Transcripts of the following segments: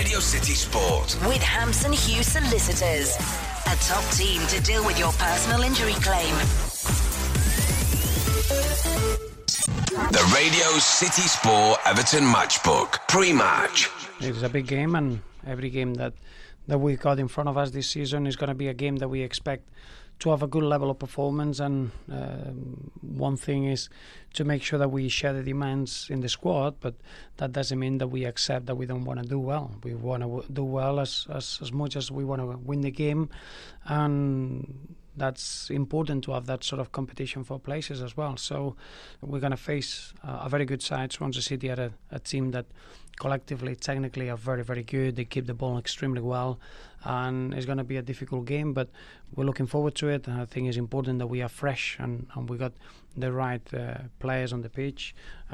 Radio City Sport. With Hampson Hughes Solicitors. A top team to deal with your personal injury claim. The Radio City Sport Everton Matchbook. Pre-match. It's a big game, and every game that we got in front of us this season is going to be a game that we expect to have a good level of performance. And one thing is to make sure that we share the demands in the squad, but that doesn't mean that we accept that we don't want to do well. We want to do well as much as we want to win the game, and that's important to have that sort of competition for places as well. So we're going to face a very good side. Swansea City are a team that collectively, technically are very, very good. They keep the ball extremely well, and it's going to be a difficult game, but we're looking forward to it. And I think it's important that we are fresh and we got the right players on the pitch,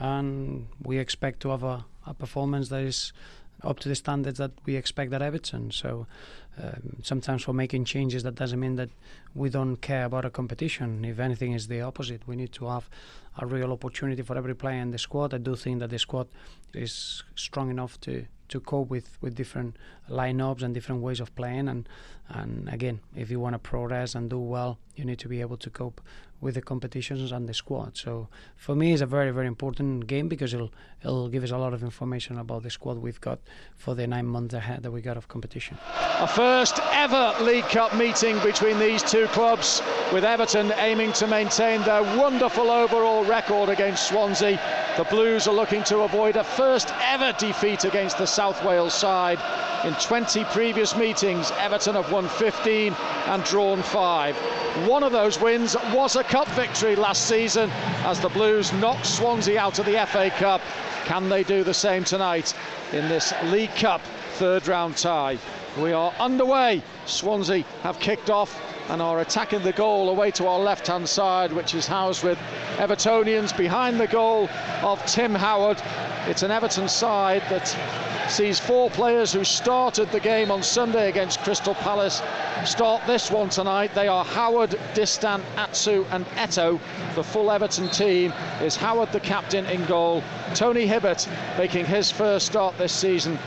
and we expect to have a performance that is up to the standards that we expect at Everton. So sometimes we're making changes. That doesn't mean that we don't care about a competition. If anything, is the opposite. We need to have a real opportunity for every player in the squad. I do think that the squad is strong enough to cope with different lineups and different ways of playing. And again, if you want to progress and do well, you need to be able to cope with the competitions and the squad. So for me, it's a very, very important game because it'll give us a lot of information about the squad we've got for the 9 months ahead that we got of competition. A first ever League Cup meeting between these two clubs, with Everton aiming to maintain their wonderful overall record against Swansea. The Blues are looking to avoid a first ever defeat against the South Wales side. In 20 previous meetings, Everton have won 15 and drawn 5. One of those wins was a cup victory last season as the Blues knocked Swansea out of the FA Cup. Can they do the same tonight in this League Cup third round tie? We are underway. Swansea have kicked off and are attacking the goal away to our left hand side, which is housed with Evertonians behind the goal of Tim Howard. It's an Everton side that sees 4 players who started the game on Sunday against Crystal Palace start this one tonight. They are Howard, Distin, Atsu and Eto'o. The full Everton team is Howard the captain in goal, Tony Hibbert making his first start this season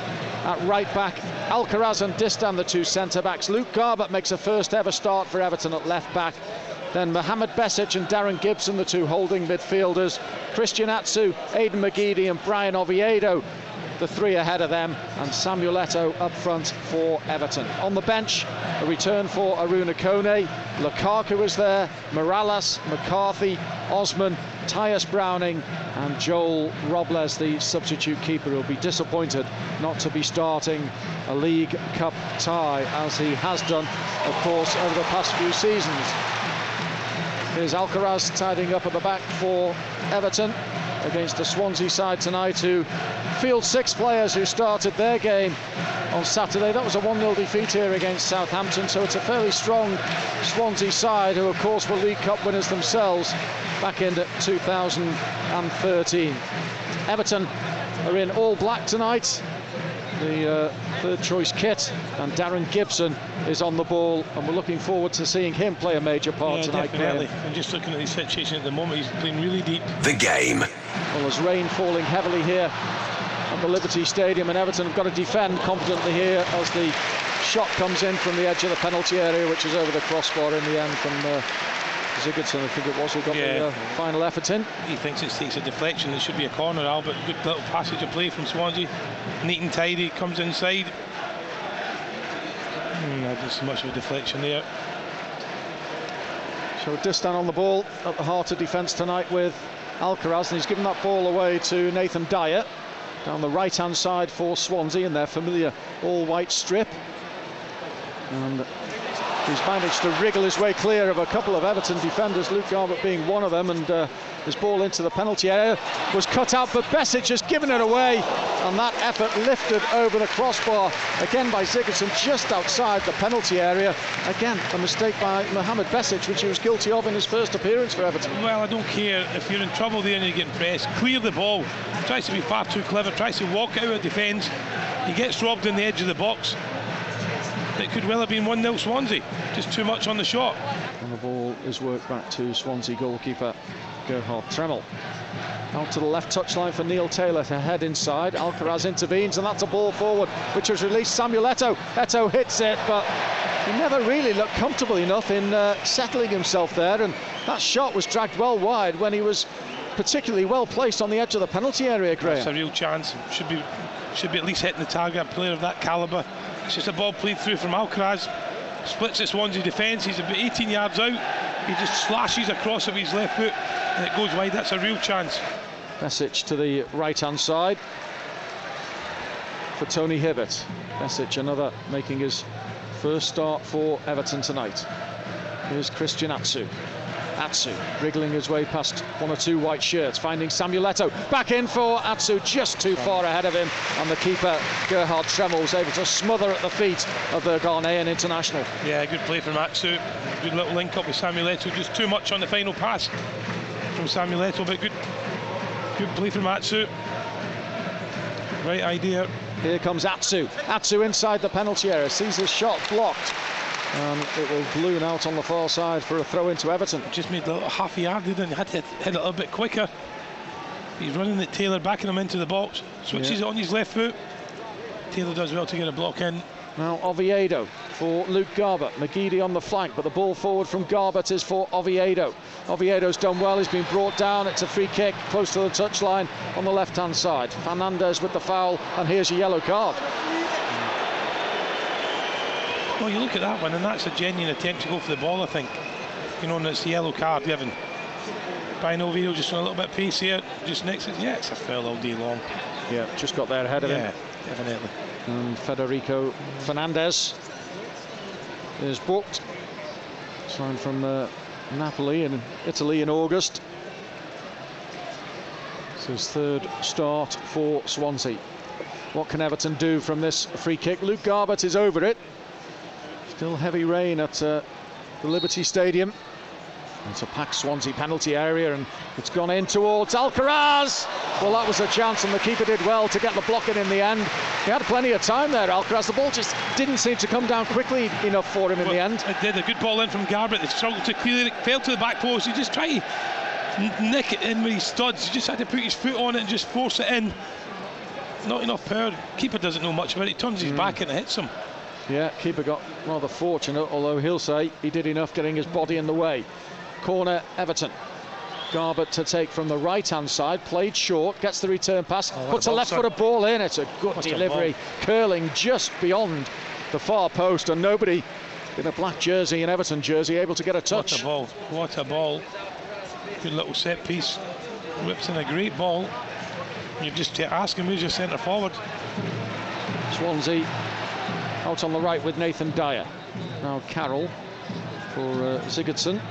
at right back, Alcaraz and Distin the 2 centre-backs. Luke Garbutt makes a first ever start for Everton at left back. Then Mohamed Besic and Darren Gibson, the 2 holding midfielders. Christian Atsu, Aidan McGeady and Brian Oviedo, the 3 ahead of them, and Samuel Eto'o up front for Everton. On the bench, a return for Aruna Kone. Lukaku is there, Morales, McCarthy, Osman, Tyus Browning and Joel Robles, the substitute keeper, who will be disappointed not to be starting a League Cup tie, as he has done, of course, over the past few seasons. Here's Alcaraz tidying up at the back for Everton against the Swansea side tonight, who field 6 players who started their game on Saturday. That was a 1-0 defeat here against Southampton, so it's a fairly strong Swansea side, who of course were League Cup winners themselves back in 2013. Everton are in all black tonight, the third choice kit, and Darren Gibson is on the ball, and we're looking forward to seeing him play a major part tonight. Definitely. I'm just looking at his situation at the moment. He's playing really deep. The game. Well, there's rain falling heavily here at the Liberty Stadium, and Everton have got to defend competently here as the shot comes in from the edge of the penalty area, which is over the crossbar in the end from Sigurdsson, I think it was, who got the final effort in. He thinks it's a deflection. It should be a corner, Albert. Good little passage of play from Swansea. Neat and tidy, comes inside. Not so much of a deflection there. So Distin on the ball at the heart of defence tonight with Alcaraz, and he's given that ball away to Nathan Dyer down the right hand side for Swansea in their familiar all-white strip, and he's managed to wriggle his way clear of a couple of Everton defenders, Luke Garbutt being one of them, and his ball into the penalty area was cut out, but Besic has given it away, and that effort lifted over the crossbar again by Sigurdsson just outside the penalty area. Again, a mistake by Mohamed Besic, which he was guilty of in his first appearance for Everton. Well, I don't care if you're in trouble there and you're getting pressed. Clear the ball. Tries to be far too clever, tries to walk out of defence. He gets robbed in the edge of the box. It could well have been 1-0 Swansea, just too much on the shot. And the ball is worked back to Swansea goalkeeper Gerhard Tremmel. Out to the left touchline for Neil Taylor to head inside. Alcaraz intervenes, and that's a ball forward, which was released. Samuel Eto'o. Eto'o hits it, but he never really looked comfortable enough in settling himself there, and that shot was dragged well wide when he was particularly well placed on the edge of the penalty area, Graham. It's a real chance. Should be at least hitting the target. A player of that calibre. It's just a ball played through from Alcaraz. Splits the Swansea defence. He's about 18 yards out. He just slashes across with his left foot, and it goes wide. That's a real chance. Besic to the right-hand side for Tony Hibbert. Besic, another, making his first start for Everton tonight. Here's Christian Atsu. Atsu wriggling his way past one or two white shirts, finding Samuel Eto'o. Back in for Atsu, just too far ahead of him, and the keeper Gerhard Tremmel was able to smother at the feet of the Ghanaian international. Yeah, good play from Atsu. Good little link up with Samuel Eto'o. Just too much on the final pass from Samuel Eto'o, but good play from Atsu. Right idea. Here comes Atsu. Atsu inside the penalty area, sees his shot blocked, and it will balloon out on the far side for a throw into Everton. Just made a little half a yard, didn't he? Had to hit it a little bit quicker. He's running at Taylor, backing him into the box, switches it on his left foot. Taylor does well to get a block in. Now Oviedo for Luke Garbutt. McGeady on the flank, but the ball forward from Garbutt is for Oviedo. Oviedo's done well, he's been brought down. It's a free kick close to the touchline on the left-hand side. Fernandez with the foul, and here's your yellow card. Well, you look at that one, and that's a genuine attempt to go for the ball, I think. You know, and it's the yellow card given. Brian Oviedo just a little bit pacier, just next to, yeah, it's a foul all day long. Yeah, just got there ahead of him. Yeah, definitely. And Federico Fernandez is booked. Signed from Napoli in Italy in August. It's his third start for Swansea. What can Everton do from this free kick? Luke Garbutt is over it. Still heavy rain at the Liberty Stadium. It's a packed Swansea penalty area, and it's gone in towards Alcaraz. Well, that was a chance, and the keeper did well to get the block in the end. He had plenty of time there, Alcaraz. The ball just didn't seem to come down quickly enough for him in the end. It did. A good ball in from Garbutt. They struggled to clear it, fell to the back post. He just tried to nick it in with his studs. He just had to put his foot on it and just force it in. Not enough power. Keeper doesn't know much about it. He turns his back and it hits him. Yeah, keeper got rather fortunate, although he'll say he did enough getting his body in the way. Corner, Everton. Garbutt to take from the right-hand side, played short, gets the return pass, puts a left-footed ball in. It's a good delivery, curling just beyond the far post, and nobody in a black jersey, an Everton jersey, able to get a touch. What a ball, what a ball. Good little set piece, whips in a great ball. You just ask him who's your centre forward. Swansea out on the right with Nathan Dyer. Now Carroll for Sigurdsson.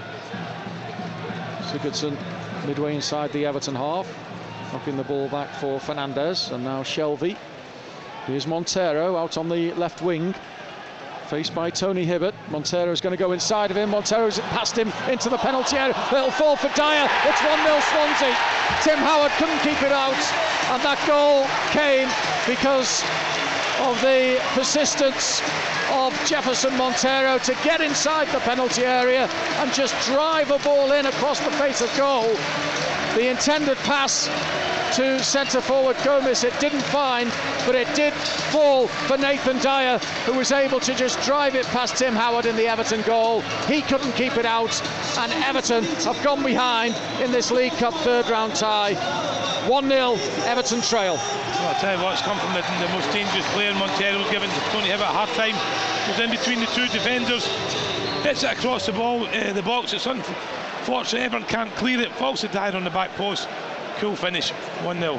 Sigurdsson midway inside the Everton half, knocking the ball back for Fernandez, and now Shelvey. Here's Montero out on the left wing, faced by Tony Hibbert. Montero's going to go inside of him. Montero's past him into the penalty area. Little fall for Dyer. It's 1-0 Swansea. Tim Howard couldn't keep it out, and that goal came because of the persistence of Jefferson Montero to get inside the penalty area and just drive a ball in across the face of goal. The intended pass to centre forward Gomez, it didn't find, but it did fall for Nathan Dyer, who was able to just drive it past Tim Howard in the Everton goal. He couldn't keep it out, and Everton have gone behind in this League Cup third round tie. 1-0 Everton trail. Well, I'll tell you what, it's come from the most dangerous player. Montero given Tony Hibbert a hard time. Goes in between the two defenders, hits it across the box. It's unfortunate Everton can't clear it. Falls to Dyer on the back post. Cool finish, 1-0.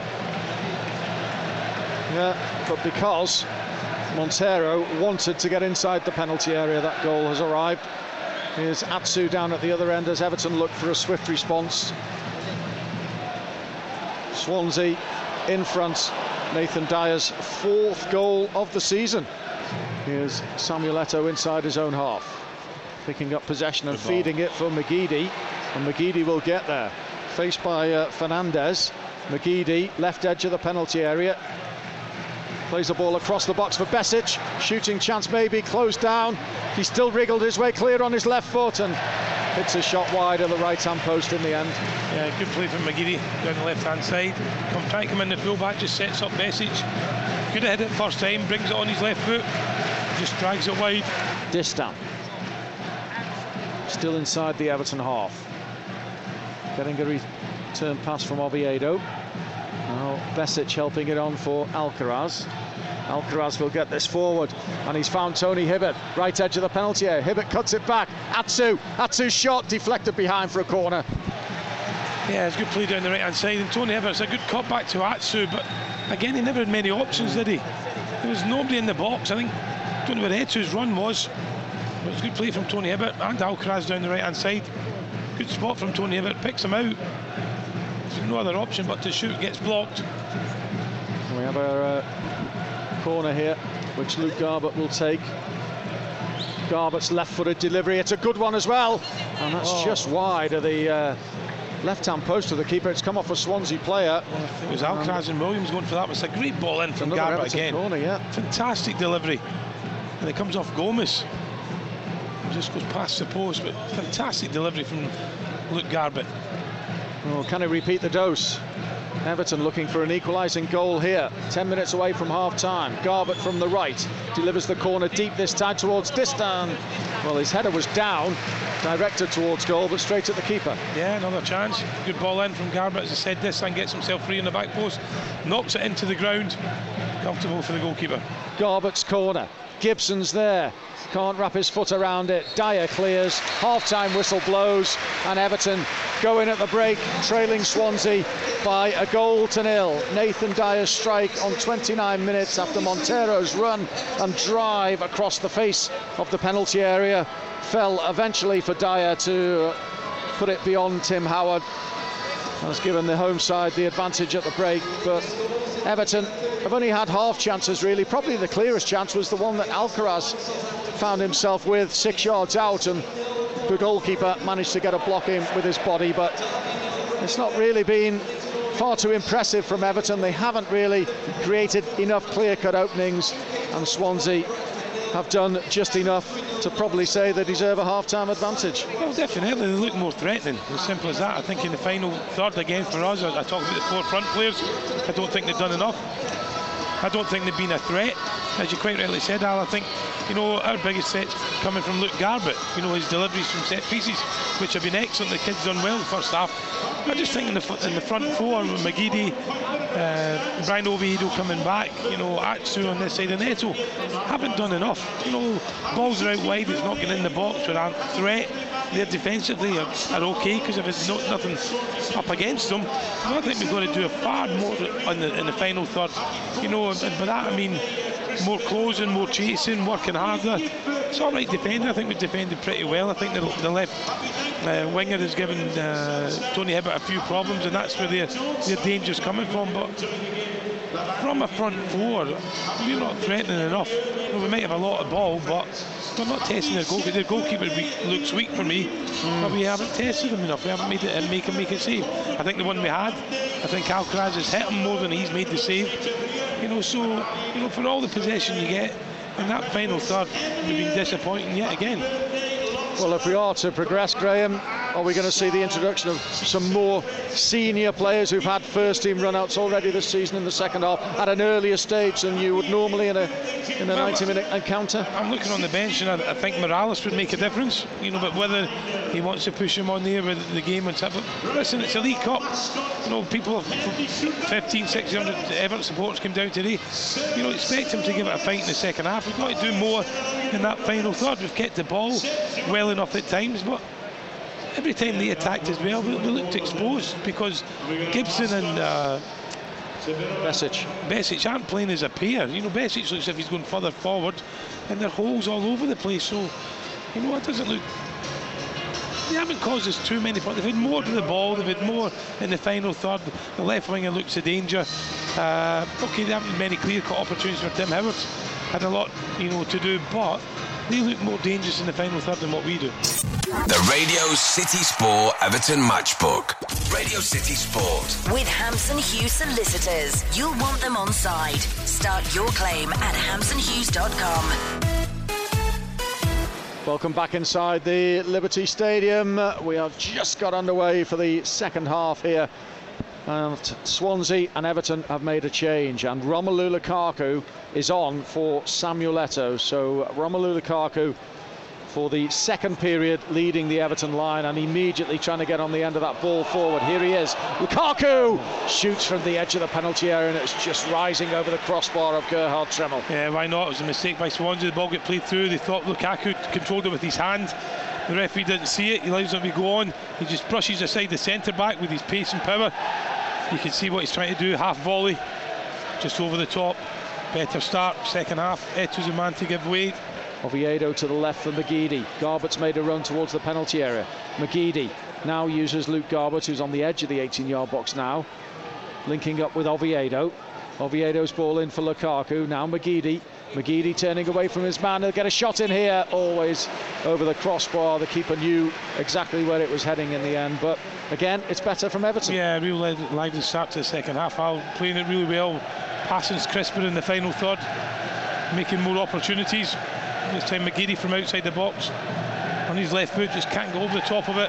Yeah, but because Montero wanted to get inside the penalty area, that goal has arrived. Here's Atsu down at the other end as Everton look for a swift response. Swansea in front. Nathan Dyer's fourth goal of the season. Here's Samuel Eto'o inside his own half, picking up possession and feeding it for McGeady, and McGeady will get there. Faced by Fernandez. McGeady, left edge of the penalty area. Plays the ball across the box for Besic. Shooting chance maybe, closed down. He still wriggled his way clear on his left foot, and hits a shot wide of the right-hand post in the end. Yeah, good play from McGeady down the left-hand side. Trying to come in the full-back, just sets up Besic. Could have hit it first time, brings it on his left foot, just drags it wide. Distin still inside the Everton half. Getting a return pass from Oviedo. Now Besic helping it on for Alcaraz. Alcaraz will get this forward, and he's found Tony Hibbert, right edge of the penalty area. Hibbert cuts it back. Atsu's shot deflected behind for a corner. Yeah, it's good play down the right-hand side, and Tony Hibbert's a good cut back to Atsu, but again, he never had many options, did he? There was nobody in the box. I think, don't know where Atsu's run was, but it's good play from Tony Hibbert and Alcaraz down the right-hand side. Good spot from Tony Hibbert, picks him out. There's no other option but to shoot, gets blocked. We have a corner here, which Luke Garbett will take. Garbett's left-footed delivery, it's a good one as well, and that's just wide of the left-hand post of the keeper. It's come off a Swansea player. It was Alcaraz and Williams going for that. It's a great ball in from Garbett again. Corner, yeah. Fantastic delivery, and it comes off Gomez. It just goes past the post, but fantastic delivery from Luke Garbett. Oh, can he repeat the dose? Everton looking for an equalising goal here. 10 minutes away from half-time. Garbett from the right delivers the corner deep this time towards Distin. Well, his header was down, directed towards goal, but straight at the keeper. Yeah, another chance. Good ball in from Garbett. As I said, Distin gets himself free in the back post, knocks it into the ground. Comfortable for the goalkeeper. Garbett's corner. Gibson's there. Can't wrap his foot around it. Dyer clears. Half-time whistle blows, and Everton go in at the break, trailing Swansea by 1-0. Nathan Dyer's strike on 29 minutes after Montero's run and drive across the face of the penalty area fell eventually for Dyer to put it beyond Tim Howard. Has given the home side the advantage at the break, but Everton have only had half chances really. Probably the clearest chance was the one that Alcaraz found himself with 6 yards out, and the goalkeeper managed to get a block in with his body, but it's not really been far too impressive from Everton. They haven't really created enough clear-cut openings, and Swansea have done just enough to probably say they deserve a half-time advantage. Well, definitely, they look more threatening, as simple as that. I think in the final third again for us, I talk about the 4 front players, I don't think they've done enough. I don't think they've been a threat, as you quite rightly said, Al. I think, you know, our biggest set's coming from Luke Garbett. You know, his deliveries from set pieces, which have been excellent. The kid's done well in the first half. I just think in the front four, with McGeady, Brian Oviedo coming back, you know, Atsu on this side, and Neto haven't done enough. You know, balls are out wide, it's not getting in the box, we aren't threat. They're defensively are okay, because if it's nothing up against them, I think we've got to do a far more in the final third. You know, and by that I mean more closing, more chasing, working harder. It's all right defending. I think we've defended pretty well. I think the left winger has given Tony Hibbert a few problems, and that's where their danger's coming from. But from a front four, we're not threatening enough. We might have a lot of ball, but we're not testing their goalkeeper. Their goalkeeper looks weak for me, but we haven't tested him enough. We haven't made it and make him save. I think the one we had, I think Alcaraz has hit him more than he's made the save. You know, so you know, for all the possession you get in that final third, we've been disappointing yet again. Well, if we are to progress, Graham, are we going to see the introduction of some more senior players who've had first-team run-outs already this season in the second half at an earlier stage than you would normally in a 90-minute encounter? I'm looking on the bench, and I think Morales would make a difference. You know, but whether he wants to push him on there with the game and stuff. But listen, it's a League Cup. You know, people, 1,600 Everton supporters came down today. You know, expect him to give it a fight in the second half. We've got to do more in that final third. We've kept the ball well enough at times, but every time they attacked as well, we looked exposed, because Gibson and Besic aren't playing as a pair. You know, Besic looks as if he's going further forward, and there are holes all over the place. So, you know, it doesn't look. They haven't caused us too many problems. They've had more to the ball. They've had more in the final third. The left winger looks a danger. Okay, they haven't had many clear-cut opportunities for Tim Howard. Had a lot, you know, to do, but they look more dangerous in the final third than what we do. The Radio City Sport Everton Matchbook. Radio City Sport. With Hampson Hughes Solicitors, you'll want them on side. Start your claim at hampsonhughes.com. Welcome back inside the Liberty Stadium. We have just got underway for the second half here. And Swansea and Everton have made a change, and Romelu Lukaku is on for Samuel Eto'o. So Romelu Lukaku for the second period leading the Everton line, and immediately trying to get on the end of that ball forward. Here he is. Lukaku shoots from the edge of the penalty area, and it's just rising over the crossbar of Gerhard Tremmel. Yeah, why not? It was a mistake by Swansea. The ball got played through. They thought Lukaku controlled it with his hand. The referee didn't see it. He allows it to go on. He just brushes aside the centre back with his pace and power. You can see what he's trying to do. Half volley, just over the top. Better start. Second half, Eto'o's the man to give way. Oviedo to the left for McGeady. Garbutt's made a run towards the penalty area. McGeady now uses Luke Garbutt, who's on the edge of the 18-yard box now, linking up with Oviedo. Oviedo's ball in for Lukaku. Now McGeady turning away from his man. He'll get a shot in here, always over the crossbar. The keeper knew exactly where it was heading in the end, but again, it's better from Everton. Yeah, real lively start to the second half. Al playing it really well. Passing's crisper in the final third, making more opportunities. This time McGeady from outside the box on his left foot, just can't go over the top of it.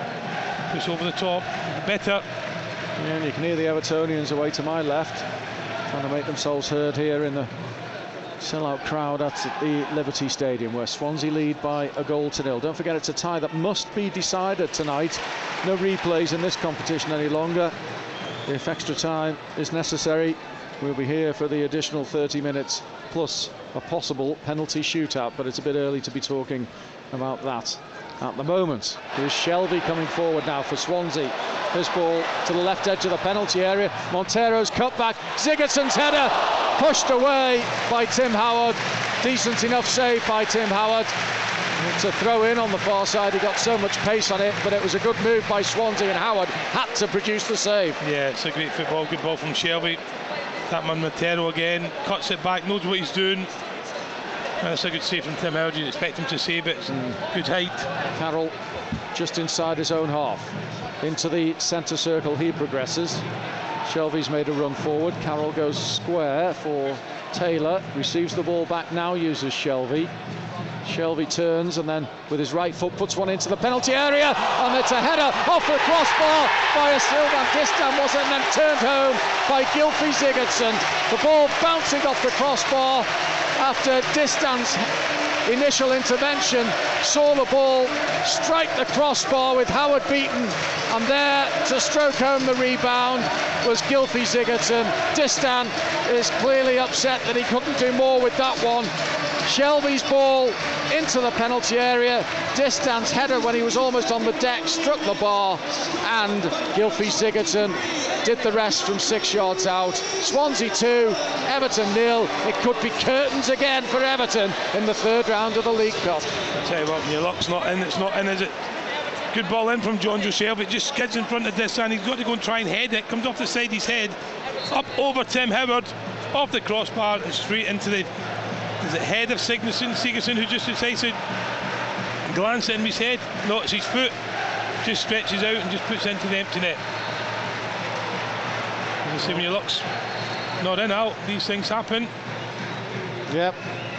Push over the top, better. Yeah, and you can hear the Evertonians away to my left trying to make themselves heard here in the sellout crowd at the Liberty Stadium, where Swansea lead by 1-0. Don't forget, it's a tie that must be decided tonight. No replays in this competition any longer. If extra time is necessary, we'll be here for the additional 30 minutes plus a possible penalty shootout, but it's a bit early to be talking about that at the moment. Here's Shelvey coming forward now for Swansea. His ball to the left edge of the penalty area. Montero's cut back. Sigurdsson's header pushed away by Tim Howard. Decent enough save by Tim Howard. It's a throw in on the far side. He got so much pace on it, but it was a good move by Swansea, and Howard had to produce the save. Yeah, it's a great football. Good ball from Shelvey. That man Montero again cuts it back, knows what he's doing. And that's a good save from Tim Howard. You'd expect him to save it. It's good height. Carroll just inside his own half. Into the centre circle he progresses. Shelvey's made a run forward. Carroll goes square for Taylor. Receives the ball back now, uses Shelvey. Shelvey turns and then with his right foot puts one into the penalty area, and it's a header off the crossbar by a Sylvain Distin, was it, and then turned home by Gylfi Sigurdsson. The ball bouncing off the crossbar after Distin's initial intervention, saw the ball strike the crossbar with Howard beaten, and there to stroke home the rebound was Gylfi Sigurdsson. Distin is clearly upset that he couldn't do more with that one. Shelvey's ball into the penalty area. Distin's header when he was almost on the deck struck the bar, and Gylfi Sigurdsson did the rest from 6 yards out. Swansea 2, Everton 0. It could be curtains again for Everton in the third round of the League Cup. I tell you what, when your luck's not in, it's not in, is it? Good ball in from Jonjo Shelvey. It just skids in front of Distin. He's got to go and try and head it. Comes off the side of his head, up over Tim Howard, off the crossbar and straight into the head of Sigurdsson, who just decides to glance in his head. No, it's his foot. Just stretches out and just puts it into the empty net. As I say, when your luck's not in, out, these things happen. Yep.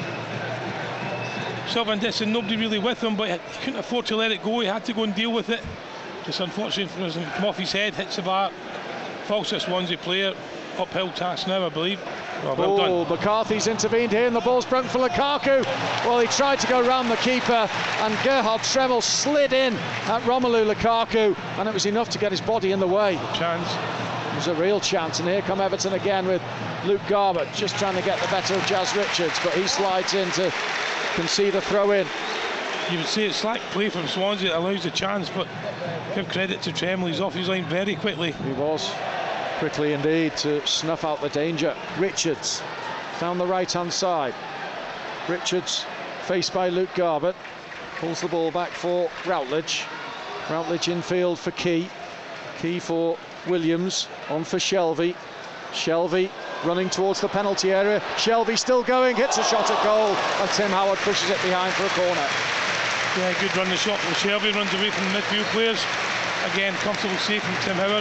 Sylvain Distin, nobody really with him, but he couldn't afford to let it go. He had to go and deal with it. Just unfortunate for him, come off his head, hits the bar, falls to a Swansea player. Uphill task now, I believe. Well done. McCarthy's intervened here, and the ball's broken for Lukaku. Well, he tried to go round the keeper, and Gerhard Tremmel slid in at Romelu Lukaku, and it was enough to get his body in the way. Chance. It was a real chance, and here come Everton again with Luke Garbutt just trying to get the better of Jazz Richards, but he slides in to concede a throw in. You would say it's slack play from Swansea that allows the chance, but give credit to Tremmel, he's off his line very quickly. He was. Quickly indeed to snuff out the danger. Richards down the right hand side. Richards faced by Luke Garbutt, pulls the ball back for Routledge. Routledge infield for Key for Williams, on for Shelvey. Shelvey running towards the penalty area. Shelvey still going, hits a shot at goal, and Tim Howard pushes it behind for a corner. Yeah, good run the shot from Shelvey, runs away from the midfield players. Again, comfortable save from Tim Howard.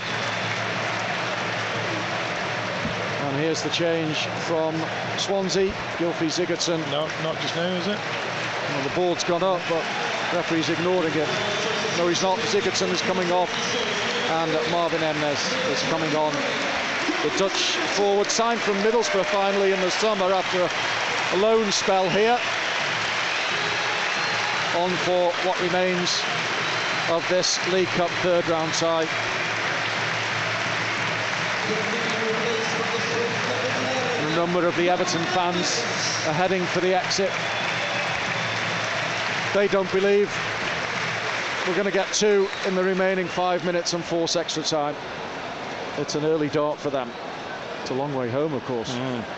And here's the change from Swansea. Gylfi Sigurdsson. No, not just now, is it? Well, the board's gone up, but the referee's ignoring it. No, he's not. Sigurdsson is coming off, and Marvin Emnes is coming on. The Dutch forward signed from Middlesbrough finally in the summer after a loan spell here. On for what remains of this League Cup third round tie. And a number of the Everton fans are heading for the exit. They don't believe we're going to get 2 in the remaining 5 minutes and force extra time. It's an early dart for them. It's a long way home, of course.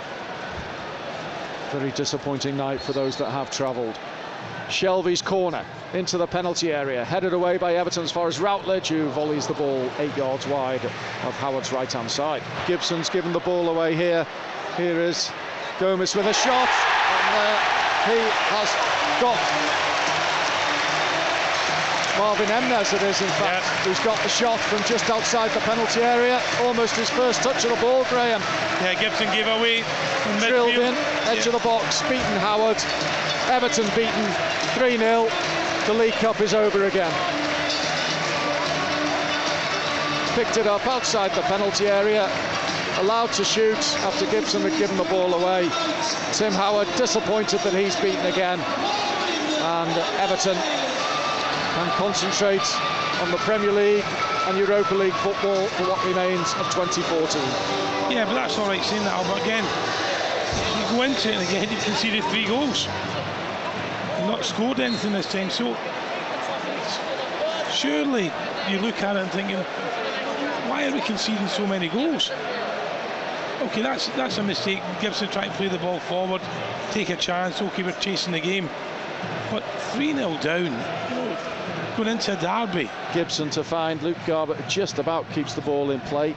Very disappointing night for those that have travelled. Shelvey's corner into the penalty area, headed away by Everton as far as Routledge, who volleys the ball 8 yards wide of Howard's right-hand side. Gibson's given the ball away here. Here is Gomez with a shot, and he has got Marvin Emnes, it is in fact, who's got the shot from just outside the penalty area. Almost his first touch of the ball, Graham. Yeah, Gibson gave away from drilled midfield. In, edge of the box, beaten Howard. Everton beaten 3-0. The League Cup is over again. Picked it up outside the penalty area, allowed to shoot after Gibson had given the ball away. Tim Howard disappointed that he's beaten again, and Everton can concentrate on the Premier League and Europa League football for what remains of 2014. Yeah, but that's all right saying that, but again, you go into it and again you've conceded 3 goals. You've not scored anything this time, so surely you look at it and thinking, why are we conceding so many goals? Okay, that's a mistake. Gibson trying to play the ball forward, take a chance. Okay, we're chasing the game, but 3-0 down, you know, going into a derby. Gibson to find Luke Garbutt, just about keeps the ball in play.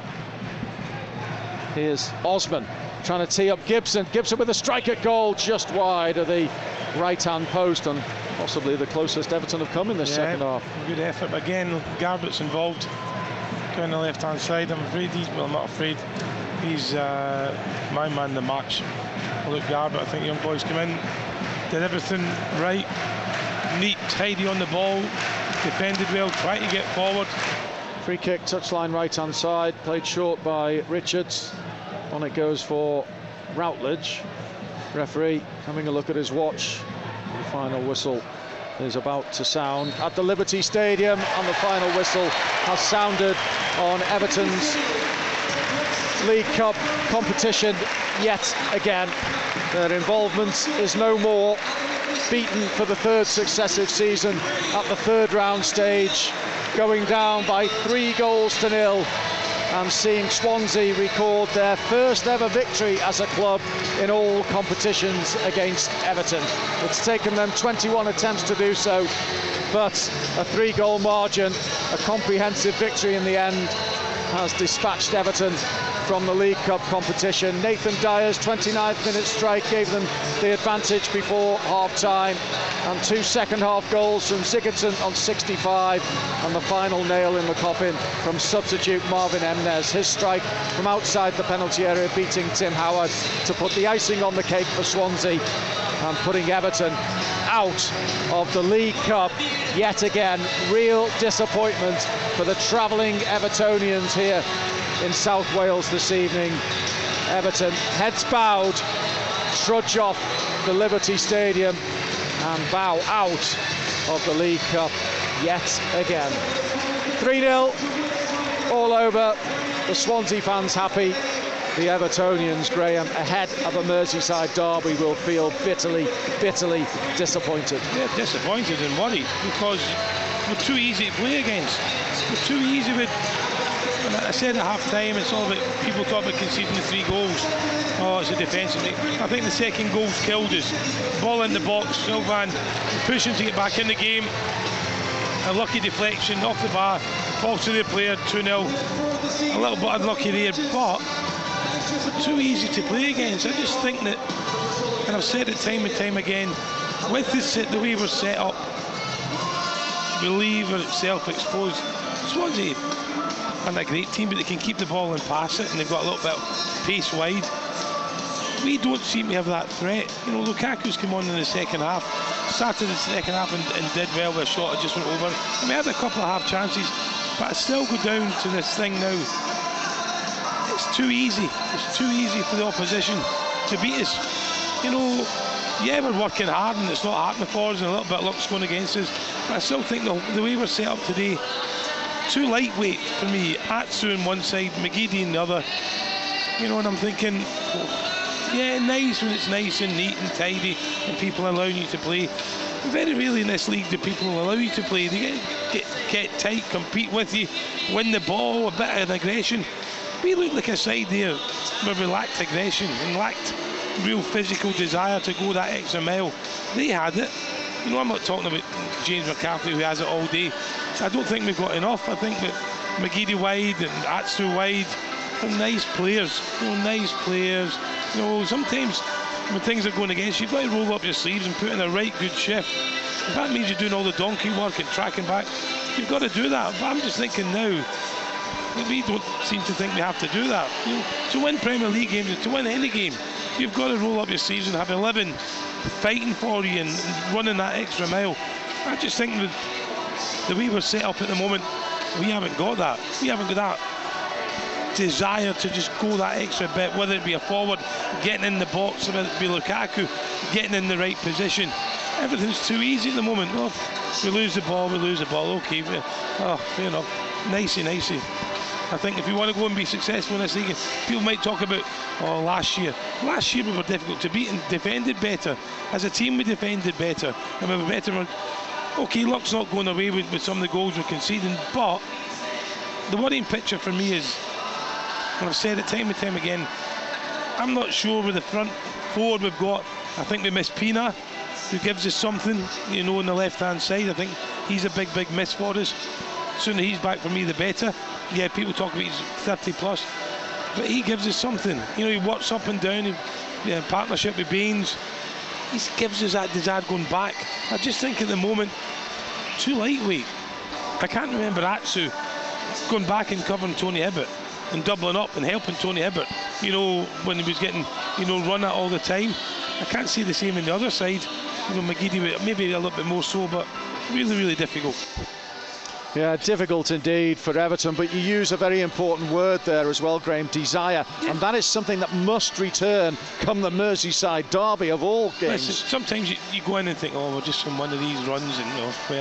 Here's Osman trying to tee up Gibson. Gibson with a strike at goal, just wide of the right-hand post, and possibly the closest Everton have come in this second half. Good effort, but again, Garbutt's involved down the left-hand side. I'm afraid I'm not afraid. He's my man the match. Luke Garbutt, I think young boys come in, did everything right, neat, tidy on the ball, defended well, tried to get forward. Free kick, touchline right-hand side, played short by Richards. On it goes for Routledge. Referee having a look at his watch. The final whistle is about to sound at the Liberty Stadium, and the final whistle has sounded on Everton's League Cup competition yet again. Their involvement is no more. Beaten for the 3rd successive season at the 3rd round stage, going down by 3-0, and seeing Swansea record their first ever victory as a club in all competitions against Everton. It's taken them 21 attempts to do so, but a 3-goal margin, a comprehensive victory in the end, has dispatched Everton from the League Cup competition. Nathan Dyer's 29th minute strike gave them the advantage before half-time, and 2 second-half goals from Sigurdsson on 65, and the final nail in the coffin from substitute Marvin Emnes. His strike from outside the penalty area beating Tim Howard to put the icing on the cake for Swansea, and putting Everton out of the League Cup yet again. Real disappointment for the travelling Evertonians here in South Wales this evening. Everton, heads bowed, trudge off the Liberty Stadium and bow out of the League Cup yet again. 3-0 all over. The Swansea fans happy. The Evertonians, Graham, ahead of a Merseyside derby, will feel bitterly, bitterly disappointed. Yeah, disappointed and worried, because we're too easy to play against. We're too easy with, and I said at half-time, it's all about, people talk about conceding the 3 goals. Oh, it's a defensive. I think the second goal's killed us. Ball in the box, Sylvan pushing to get back in the game. A lucky deflection off the bar, falls to the player, 2-0. A little bit unlucky there, but we're too easy to play against. I just think that, and I've said it time and time again, with the way we're set up, we leave ourselves exposed. Swansea aren't a great team, but they can keep the ball and pass it, and they've got a little bit of pace wide. we don't seem to have that threat. You know, Lukaku's come on in the second half, started the second half and did well with a shot that just went over. I mean, I had a couple of half chances, but I still go down to this thing now. It's too easy. It's too easy for the opposition to beat us. You know, yeah, we're working hard and it's not happening for us, and a little bit of luck's going against us. But I still think the way we're set up today, too lightweight for me. Atsu on one side, McGeady on the other. You know, and I'm thinking, yeah, nice when it's nice and neat and tidy and people allowing you to play. Very rarely in this league do people allow you to play. They get tight, compete with you, win the ball, a bit of aggression. We looked like a side there where we lacked aggression and lacked real physical desire to go that extra mile. They had it. You know, I'm not talking about James McCarthy who has it all day. I don't think we've got enough. I think that McGeady wide and Atsu wide are nice players. You know, nice players. You know, sometimes when things are going against you, you've got to roll up your sleeves and put in a right good shift. If that means you're doing all the donkey work and tracking back, you've got to do that. But I'm just thinking now, we don't seem to think we have to do that. You know, to win Premier League games, to win any game, you've got to roll up your sleeves and have 11 fighting for you and running that extra mile. I just think that the way we're set up at the moment, we haven't got that. We haven't got that desire to just go that extra bit, whether it be a forward, getting in the box, whether it be Lukaku, getting in the right position. Everything's too easy at the moment. Oh, we lose the ball, okay, fair enough. Nicey. I think if you want to go and be successful in this league, people might talk about, last year we were difficult to beat and defended better. As a team we defended better and we were better. Okay, luck's not going away with some of the goals we're conceding, but the worrying picture for me is, and I've said it time and time again, I'm not sure with the front forward we've got. I think we miss Pina, who gives us something, you know, on the left hand side. I think he's a big miss for us. Sooner he's back, for me the better. Yeah, people talk about he's 30 plus, but he gives us something. You know, he works up and down in partnership with Baines. He gives us that desire going back. I just think at the moment, too lightweight. I can't remember Atsu going back and covering Tony Hibbert and doubling up and helping Tony Hibbert, you know, when he was getting, you know, run at all the time. I can't see the same on the other side. You know, McGeady maybe a little bit more so, but really difficult. Yeah, difficult indeed for Everton, but you use a very important word there as well, Graham, desire, and that is something that must return come the Merseyside derby of all games. Listen, sometimes you go in and think, we're just from one of these runs and, how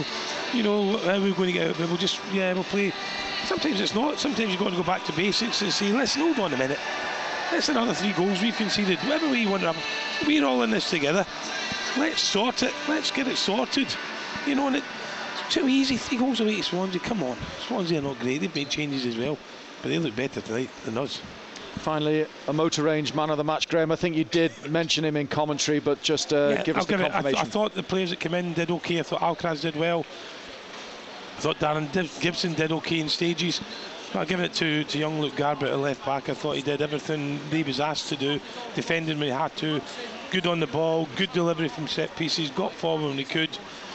are we going to get out? We'll play. Sometimes it's not. Sometimes you've got to go back to basics and say, listen, hold on a minute. That's another 3 goals we've conceded. Whatever way you want to have, we're all in this together. Let's sort it. Let's get it sorted. You know, and it's too easy. 3 goals away to Swansea. Come on. Swansea are not great. They've made changes as well, but they look better tonight than us. Finally, a motor range man of the match, Graham. I think you did mention him in commentary, but just give us the confirmation. I thought the players that came in did okay. I thought Alcaraz did well. I thought Darren Gibson did okay in stages. I'll give it to young Luke Garbutt at left back. I thought he did everything he was asked to do, defending when he had to, good on the ball, good delivery from set pieces, got forward when he could.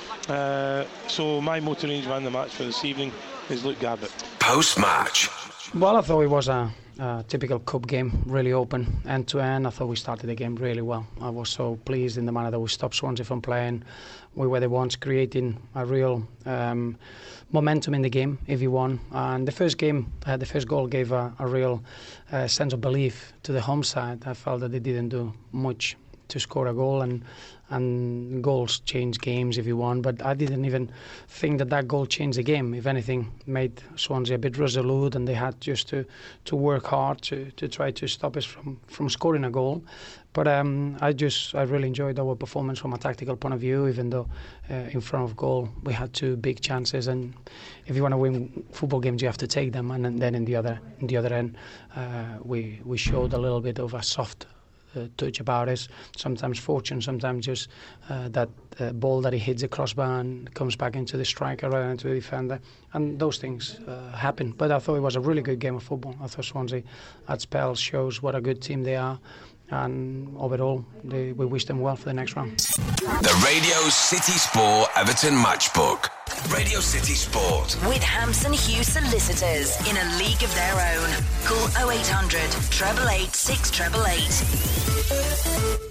So my motor range man of the match for this evening is Luke Garbutt. Post-match. Well, I thought it was a typical cup game, really open, end to end. I thought we started the game really well. I was so pleased in the manner that we stopped Swansea from playing. We were the ones creating a real momentum in the game, if you want. And the first goal gave a real sense of belief to the home side. I felt that they didn't do much to score a goal, and goals change games if you want, but I didn't even think that goal changed the game. If anything, made Swansea a bit resolute, and they had just to work hard to try to stop us from scoring a goal. But I really enjoyed our performance from a tactical point of view, even though in front of goal we had 2 big chances, and if you want to win football games you have to take them, and then in the other end we showed a little bit of a soft touch about us, sometimes fortune, sometimes just that ball that he hits the crossbar and comes back into the striker rather than into the defender, and those things happen. But I thought it was a really good game of football. I thought Swansea at spells shows what a good team they are, and overall we wish them well for the next round. The Radio City Sport Everton Matchbook. Radio City Sport. With Hampson Hughes Solicitors in a league of their own. Call 0800 888 6888.